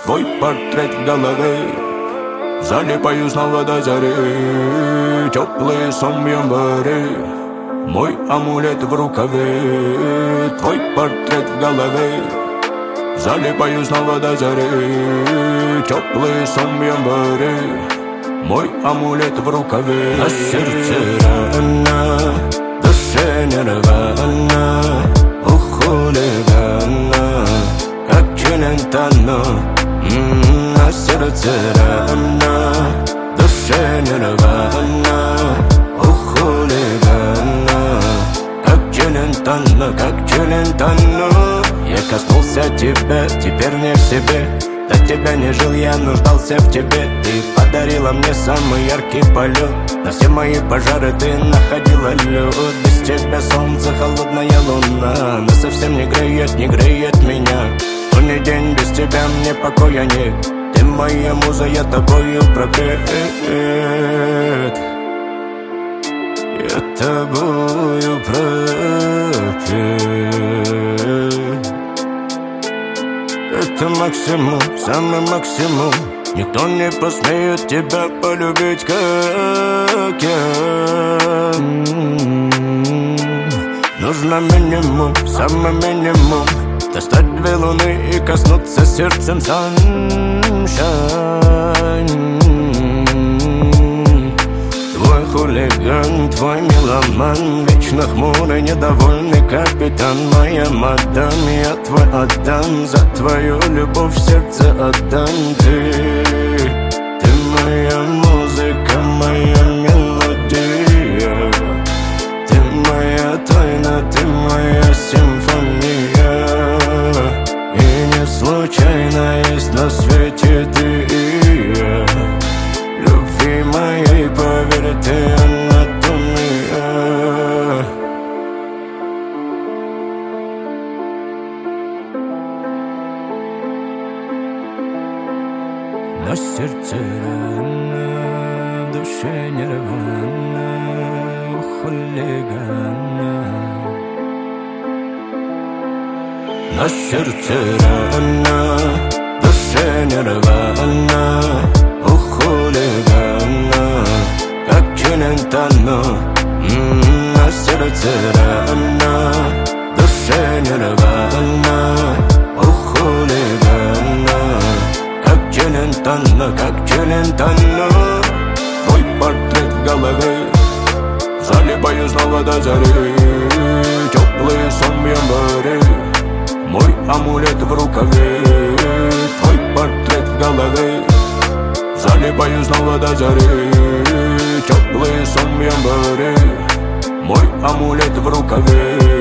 твой портрет в голове. Залипаю снова до зари, теплый сон в январе. Мой амулет в рукаве, твой портрет в голове. Залипаю снова до зари, теплый сон в январе. Мой амулет в рукаве. На сердце рана, душе нервана, у хулигана, как Челентано. На сердце рана, душе нервана, у хулигана, как Челентано, как Челентано. Я коснулся тебя, теперь не в себе. До тебя не жил, я нуждался в тебе. Ты подарила мне самый яркий полет. На все мои пожары ты находила лед. Без тебя солнце, холодная луна, но совсем не греет меня. То не день без тебя, мне покоя нет. Ты моя муза, я тобою пропет. Я тобою пропет. Это максимум, самый максимум. Никто не посмеет тебя полюбить, как я. Нужно минимум, самый минимум. Достать две луны и коснуться сердцем sunshine. Твой хулиган, твой меломан, вечно хмурый, недовольный капитан. Моя мадам, я твой отдам, за твою любовь сердце отдам. Ты моя музыка, моя мелодия. Ты моя тайна, ты моя симфония. И не случайно есть на свете ты и я. Любви моей, поверь, ты анатомия. На сердце рана, в душе нервана, у хулигана. На сердце рана, в душе нервана, у хулигана, как Челентано. На сердце рана, в душе нервана, у хулигана, как Челентано, как Челентано. Твой портрет в голове, залипаю снова до зари, теплый сон в январе. Мой амулет в рукаве, твой портрет в голове. Залипаю снова до зари, теплый сон в январе. Мой амулет в рукаве.